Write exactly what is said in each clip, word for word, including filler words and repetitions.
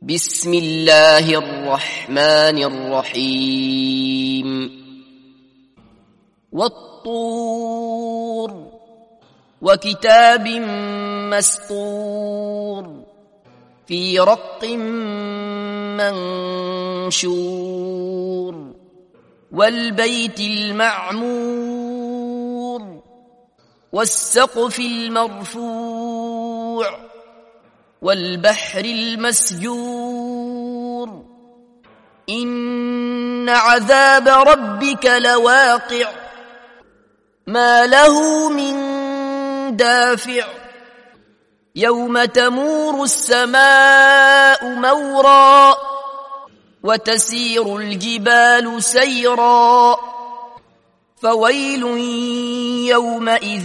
بسم الله الرحمن الرحيم والطور وكتاب مسطور في رق منشور والبيت المعمور والسقف المرفوع والبحر المسجور إن عذاب ربك لواقع ما له من دافع يوم تمور السماء مورا وتسير الجبال سيرا فويل يومئذ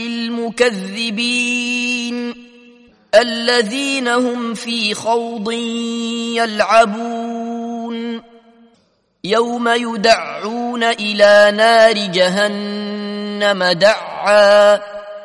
للمكذبين الذين هم في خوض يلعبون يوم يدعون إلى نار جهنم دعا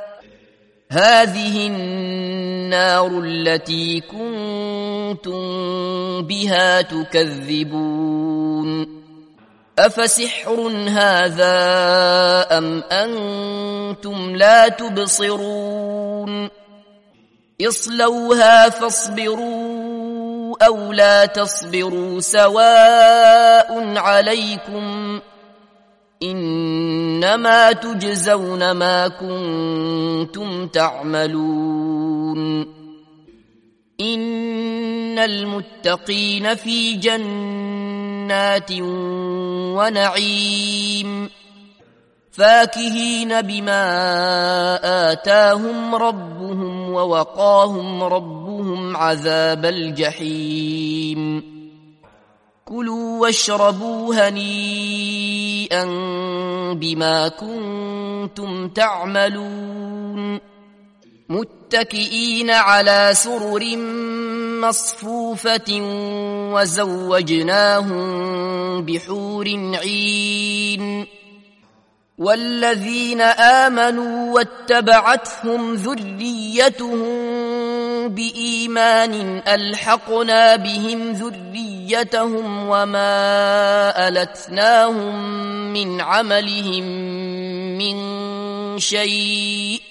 هذه النار التي كنتم بها تكذبون أفسحر هذا أم أنتم لا تبصرون اصلوها فاصبروا أو لا تصبروا سواء عليكم إنما تجزون ما كنتم تعملون إن المتقين في جنات ونعيم فاكهين بما آتاهم ربهم ووقاهم ربهم عذاب الجحيم كلوا واشربوا هنيئا بما كنتم تعملون متكئين على سرر مصفوفة وزوجناهم بحور عين والذين آمنوا واتبعتهم ذريتهم بإيمان ألحقنا بهم ذريتهم وما ألتناهم من عملهم من شيء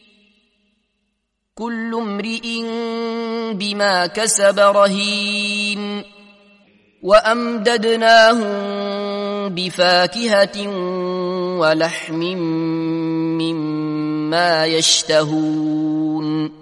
كل امرئ بما كسب رهين وأمددناهم بفاكهة ولحم مما يشتهون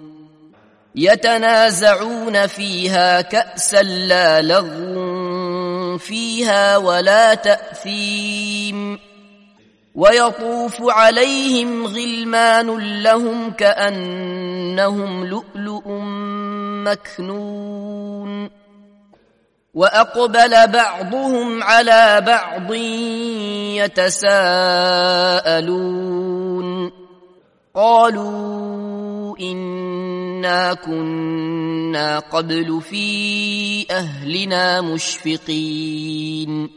يتنازعون فيها كأسا لا لغو فيها ولا تأثيم ويطوف عليهم غلمان لهم كأنهم لؤلؤ مكنون وأقبل بعضهم على بعض يتساءلون قالوا إنا كنا قبل في أهلنا مشفقين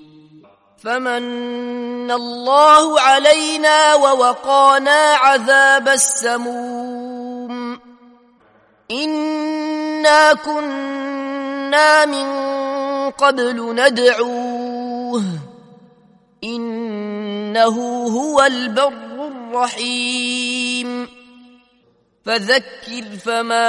فمن الله علينا ووقانا عذاب السموم إنا كنا من قبل ندعوه إنه هو البر الرحيم فذكر فما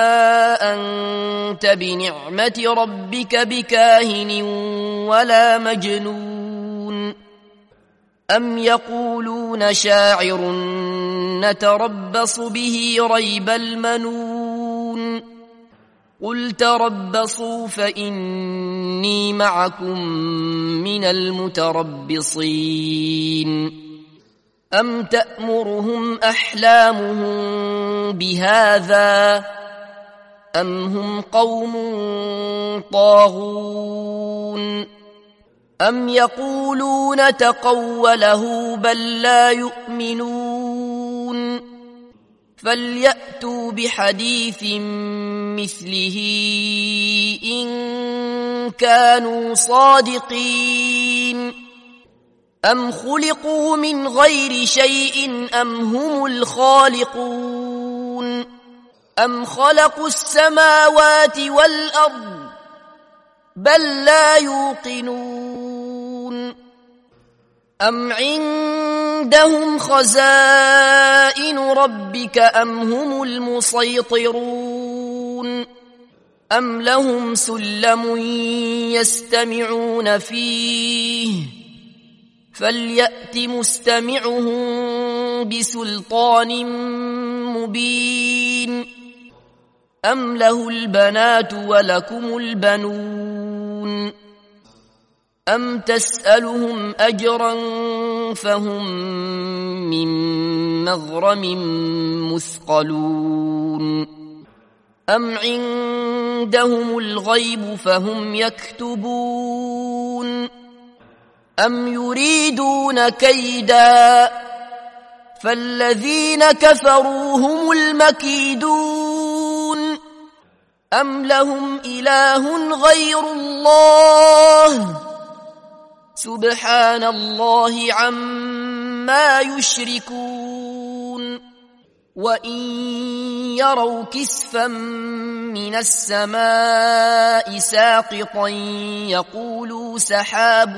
أنت بنعمة ربك بكاهن ولا مجنون أم يقولون شاعر نتربص به ريب المنون قل تربصوا فإني معكم من المتربصين أم تأمرهم أحلامهم بهذا أم هم قوم طاغون أم يقولون تقوله بل لا يؤمنون فليأتوا بحديث مثله إن كانوا صادقين أم خلقوا من غير شيء أم هم الخالقون أم خلقوا السماوات والأرض بل لا يوقنون أم عندهم خزائن ربك أم هم المسيطرون أم لهم سلم يستمعون فيه فليأت مستمعهم بسلطان مبين أم له البنات ولكم البنون أم تسألهم أجرا فهم من مغرم مثقلون أم عندهم الغيب فهم يكتبون أم يريدون كيدا فالذين كفروا هم المكيدون أم لهم إله غير الله سبحان الله عما يشركون وإن يروا كسفا من السماء ساقطا يقولوا سحاب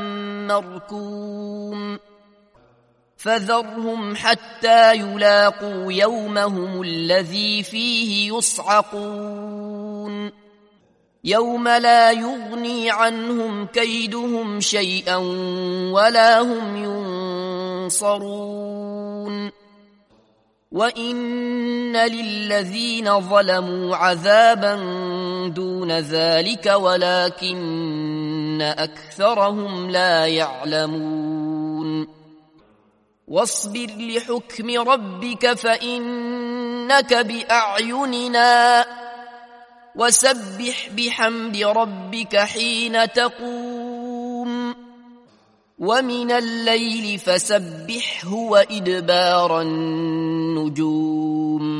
مركوم فذرهم حتى يلاقوا يومهم الذي فيه يصعقون يوم لا يغني عنهم كيدهم شيئا ولا هم ينصرون وإن للذين ظلموا عذابا دون ذلك ولكن أكثرهم لا يعلمون واصبر لحكم ربك فإنك بأعيننا وسبح بحمد ربك حين تقوم ومن الليل فسبحه وإدبار النجوم